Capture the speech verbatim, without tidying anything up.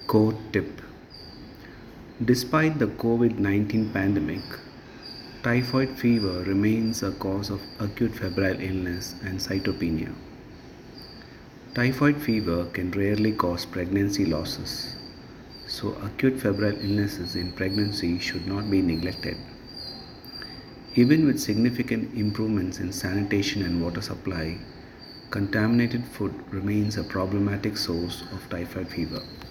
Core tip: despite the COVID nineteen pandemic, typhoid fever remains a cause of acute febrile illness and cytopenia. Typhoid fever can rarely cause pregnancy losses, so acute febrile illnesses in pregnancy should not be neglected. Even with significant improvements in sanitation and water supply, contaminated food remains a problematic source of typhoid fever.